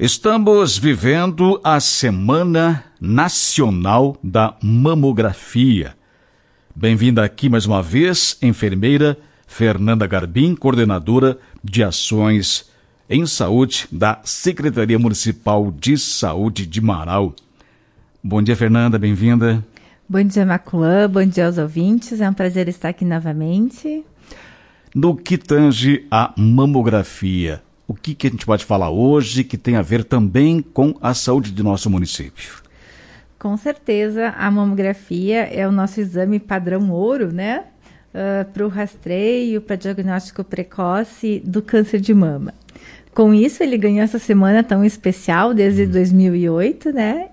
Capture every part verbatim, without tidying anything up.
Estamos vivendo a Semana Nacional da Mamografia. Bem-vinda aqui mais uma vez, enfermeira Fernanda Garbim, coordenadora de ações em saúde da Secretaria Municipal de Saúde de Marau. Bom dia, Fernanda, bem-vinda. Bom dia, Maculã, bom dia aos ouvintes, é um prazer estar aqui novamente. No que tange a mamografia, o que, que a gente pode falar hoje que tem a ver também com a saúde do nosso município? Com certeza, a mamografia é o nosso exame padrão ouro, né? Uh, para o rastreio, para diagnóstico precoce do câncer de mama. Com isso, ele ganhou essa semana tão especial desde dois mil e oito, né?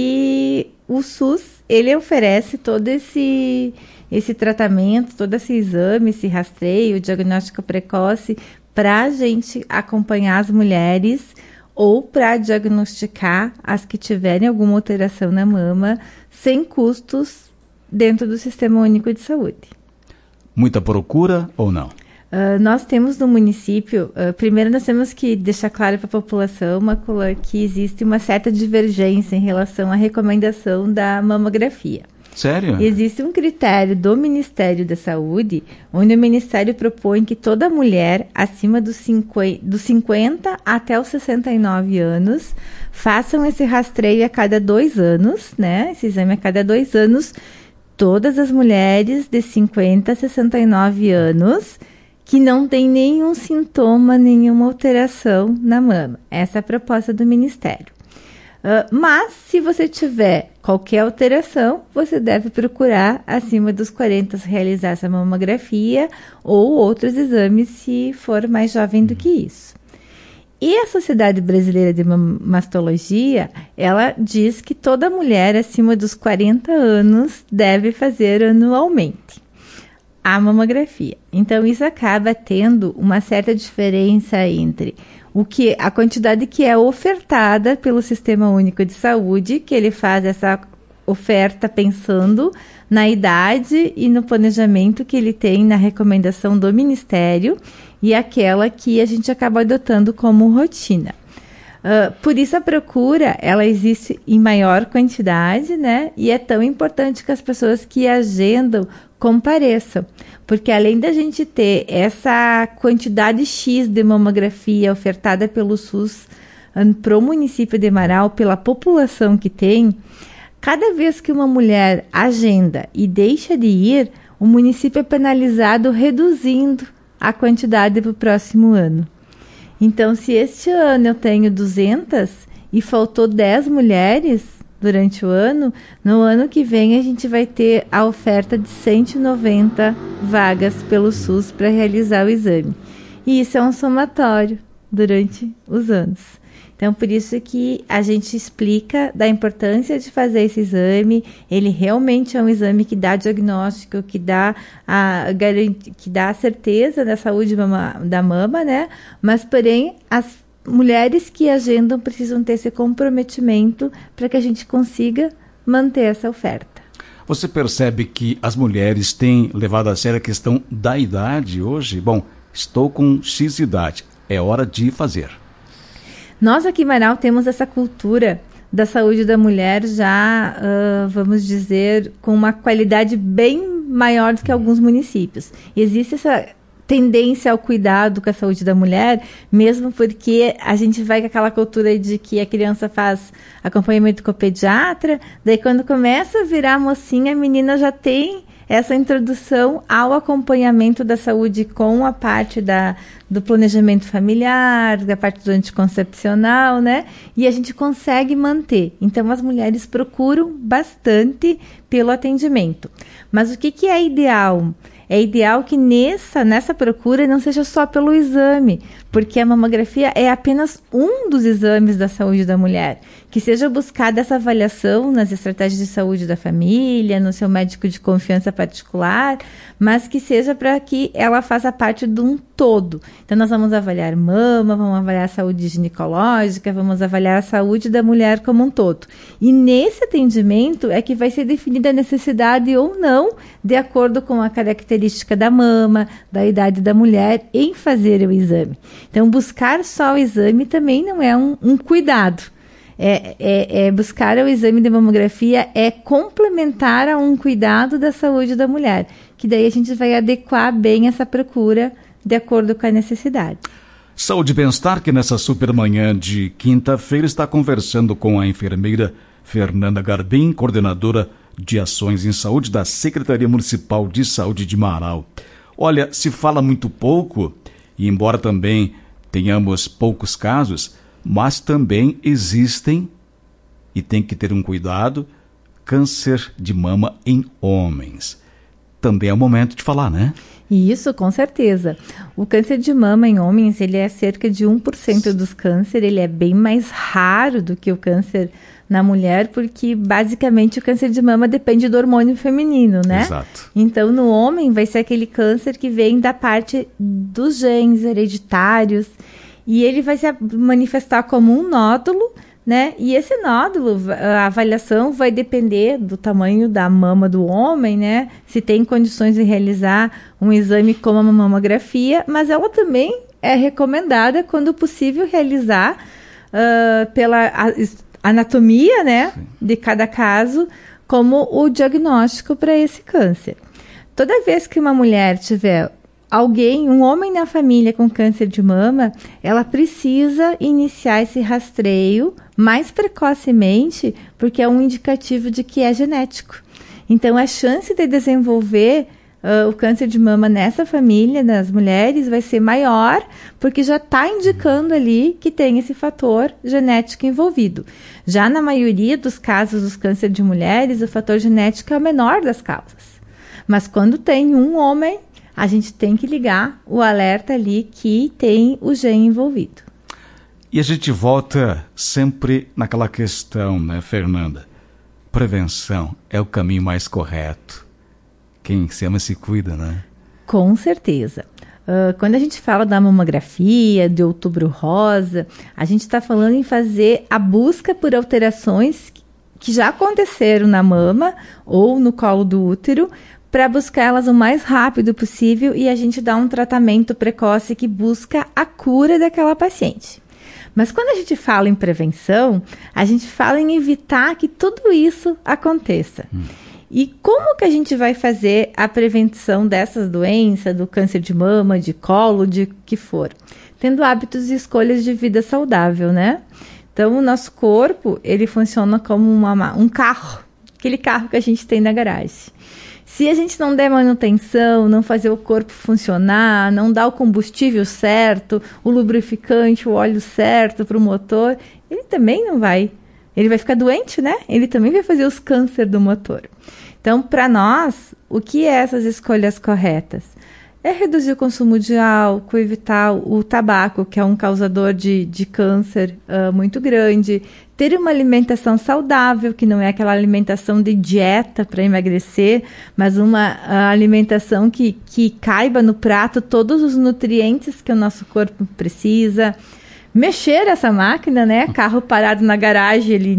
E o SUS, ele oferece todo esse, esse tratamento, todo esse exame, esse rastreio, diagnóstico precoce, para a gente acompanhar as mulheres ou para diagnosticar as que tiverem alguma alteração na mama, sem custos dentro do Sistema Único de Saúde. Muita procura ou não? Uh, nós temos no município, uh, primeiro nós temos que deixar claro para a população, Macula, que existe uma certa divergência em relação à recomendação da mamografia. Sério? Existe um critério do Ministério da Saúde, onde o Ministério propõe que toda mulher acima dos cinquenta, dos cinquenta até os sessenta e nove anos façam esse rastreio a cada dois anos, né? Esse exame a cada dois anos, todas as mulheres de cinquenta a sessenta e nove anos que não tem nenhum sintoma, nenhuma alteração na mama. Essa é a proposta do Ministério. Uh, mas, se você tiver qualquer alteração, você deve procurar, acima dos quarenta, realizar essa mamografia ou outros exames, se for mais jovem do que isso. E a Sociedade Brasileira de Mastologia, ela diz que toda mulher acima dos quarenta anos deve fazer anualmente a mamografia. Então, isso acaba tendo uma certa diferença entre o que, a quantidade que é ofertada pelo Sistema Único de Saúde, que ele faz essa oferta pensando na idade e no planejamento que ele tem na recomendação do Ministério, e aquela que a gente acaba adotando como rotina. Uh, por isso a procura, ela existe em maior quantidade, né? E é tão importante que as pessoas que agendam compareçam, porque além da gente ter essa quantidade X de mamografia ofertada pelo SUS um, para o município de Marau, pela população que tem, cada vez que uma mulher agenda e deixa de ir, o município é penalizado reduzindo a quantidade para o próximo ano. Então, se este ano eu tenho duzentas e faltou dez mulheres durante o ano, no ano que vem a gente vai ter a oferta de cento e noventa vagas pelo SUS para realizar o exame. E isso é um somatório durante os anos. Então, por isso que a gente explica da importância de fazer esse exame. Ele realmente é um exame que dá diagnóstico, que dá a, que dá a certeza da saúde mama, da mama, né? Mas, porém, as mulheres que agendam precisam ter esse comprometimento para que a gente consiga manter essa oferta. Você percebe que as mulheres têm levado a sério a questão da idade hoje? Bom, estou com X idade, é hora de fazer. Nós aqui em Marau temos essa cultura da saúde da mulher já, uh, vamos dizer, com uma qualidade bem maior do que alguns municípios. Existe essa tendência ao cuidado com a saúde da mulher, mesmo porque a gente vai com aquela cultura de que a criança faz acompanhamento com o pediatra, daí quando começa a virar mocinha, a menina já tem essa introdução ao acompanhamento da saúde com a parte da, do planejamento familiar, da parte do anticoncepcional, né? E a gente consegue manter. Então, as mulheres procuram bastante pelo atendimento. Mas o que, que é ideal? É ideal que nessa, nessa procura não seja só pelo exame, porque a mamografia é apenas um dos exames da saúde da mulher. Que seja buscada essa avaliação nas estratégias de saúde da família, no seu médico de confiança particular, mas que seja para que ela faça parte de um todo. Então, nós vamos avaliar mama, vamos avaliar a saúde ginecológica, vamos avaliar a saúde da mulher como um todo. E nesse atendimento é que vai ser definida a necessidade ou não, de acordo com a característica da mama, da idade da mulher, em fazer o exame. Então, buscar só o exame também não é um, um cuidado. É, é, é buscar o exame de mamografia é complementar a um cuidado da saúde da mulher, que daí a gente vai adequar bem essa procura de acordo com a necessidade. Saúde e Bem-Estar, que nessa super manhã de quinta-feira está conversando com a enfermeira Fernanda Garbim, coordenadora de Ações em Saúde da Secretaria Municipal de Saúde de Marau. Olha, se fala muito pouco, e embora também tenhamos poucos casos, mas também existem, e tem que ter um cuidado, câncer de mama em homens. Também é o momento de falar, né? Isso, com certeza. O câncer de mama em homens, ele é cerca de um por cento dos cânceres, ele é bem mais raro do que o câncer na mulher, porque basicamente o câncer de mama depende do hormônio feminino, né? Exato. Então, no homem vai ser aquele câncer que vem da parte dos genes hereditários, e ele vai se manifestar como um nódulo, né? E esse nódulo, a avaliação vai depender do tamanho da mama do homem, né? Se tem condições de realizar um exame como a mamografia, mas ela também é recomendada, quando possível, realizar uh, pela anatomia, né? Sim. De cada caso, como o diagnóstico para esse câncer. Toda vez que uma mulher tiver alguém, um homem na família com câncer de mama, ela precisa iniciar esse rastreio mais precocemente, porque é um indicativo de que é genético. Então, a chance de desenvolver uh, o câncer de mama nessa família, nas mulheres, vai ser maior, porque já está indicando ali que tem esse fator genético envolvido. Já na maioria dos casos dos cânceres de mulheres, o fator genético é o menor das causas. Mas quando tem um homem, a gente tem que ligar o alerta ali que tem o gene envolvido. E a gente volta sempre naquela questão, né, Fernanda? Prevenção é o caminho mais correto. Quem se ama se cuida, né? Com certeza. Uh, quando a gente fala da mamografia, de Outubro Rosa, a gente está falando em fazer a busca por alterações que já aconteceram na mama ou no colo do útero, para buscar elas o mais rápido possível e a gente dá um tratamento precoce que busca a cura daquela paciente. Mas quando a gente fala em prevenção, a gente fala em evitar que tudo isso aconteça. Hum. E como que a gente vai fazer a prevenção dessas doenças, do câncer de mama, de colo, de que for? Tendo hábitos e escolhas de vida saudável, né? Então, o nosso corpo, ele funciona como uma, um carro, aquele carro que a gente tem na garagem. Se a gente não der manutenção, não fazer o corpo funcionar, não dar o combustível certo, o lubrificante, o óleo certo para o motor, ele também não vai, ele vai ficar doente, né? Ele também vai fazer os cânceres do motor. Então, para nós, o que é essas escolhas corretas? É reduzir o consumo de álcool, evitar o tabaco, que é um causador de, de câncer uh, muito grande, ter uma alimentação saudável, que não é aquela alimentação de dieta para emagrecer, mas uma uh, alimentação que, que caiba no prato todos os nutrientes que o nosso corpo precisa. Mexer essa máquina, né? Carro parado na garagem, ele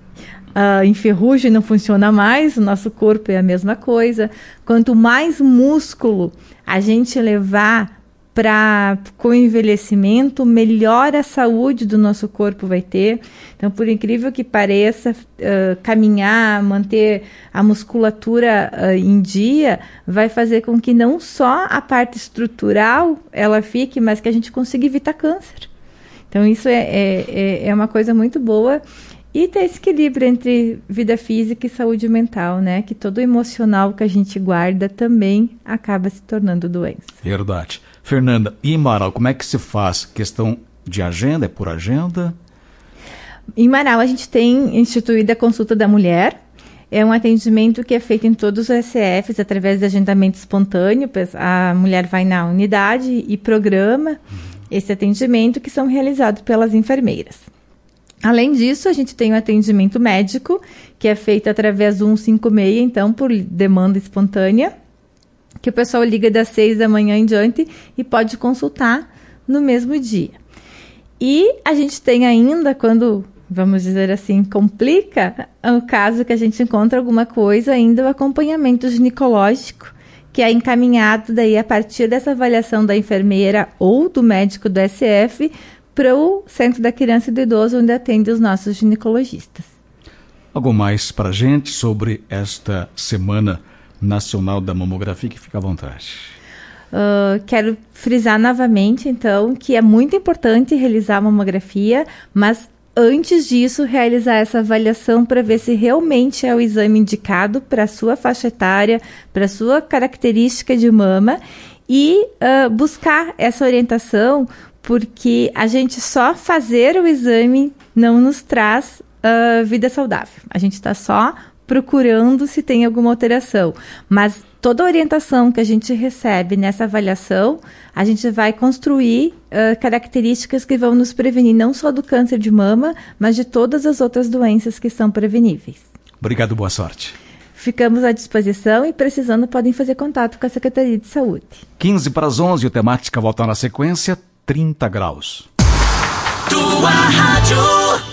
uh, enferruja e não funciona mais, o nosso corpo é a mesma coisa. Quanto mais músculo a gente levar para com o envelhecimento, melhor a saúde do nosso corpo vai ter. Então, por incrível que pareça, uh, caminhar, manter a musculatura uh, em dia, vai fazer com que não só a parte estrutural ela fique, mas que a gente consiga evitar câncer. Então, isso é, é, é uma coisa muito boa. E ter esse equilíbrio entre vida física e saúde mental, né? Que todo o emocional que a gente guarda também acaba se tornando doença. Verdade. Fernanda, e em Marau, como é que se faz? Questão de agenda? É por agenda? Em Marau, a gente tem instituída a consulta da mulher. É um atendimento que é feito em todos os S E Fs através de agendamento espontâneo. A mulher vai na unidade e programa uhum. esse atendimento, que são realizados pelas enfermeiras. Além disso, a gente tem o atendimento médico, que é feito através do cento e cinquenta e seis, então, por demanda espontânea, que o pessoal liga das seis da manhã em diante e pode consultar no mesmo dia. E a gente tem ainda, quando, vamos dizer assim, complica, o caso que a gente encontra alguma coisa, ainda o acompanhamento ginecológico, que é encaminhado daí a partir dessa avaliação da enfermeira ou do médico do S F para o Centro da Criança e do Idoso, onde atende os nossos ginecologistas. Algo mais para a gente sobre esta Semana Nacional da Mamografia, que fica à vontade. Uh, quero frisar novamente, então, que é muito importante realizar a mamografia, mas antes disso, realizar essa avaliação para ver se realmente é o exame indicado para a sua faixa etária, para a sua característica de mama e uh, buscar essa orientação, porque a gente só fazer o exame não nos traz uh, vida saudável. A gente está só procurando se tem alguma alteração, mas toda a orientação que a gente recebe nessa avaliação, a gente vai construir uh, características que vão nos prevenir não só do câncer de mama, mas de todas as outras doenças que são preveníveis. Obrigado, boa sorte. Ficamos à disposição e, precisando, podem fazer contato com a Secretaria de Saúde. quinze para as onze, o Temática volta na sequência, trinta graus. Tua rádio.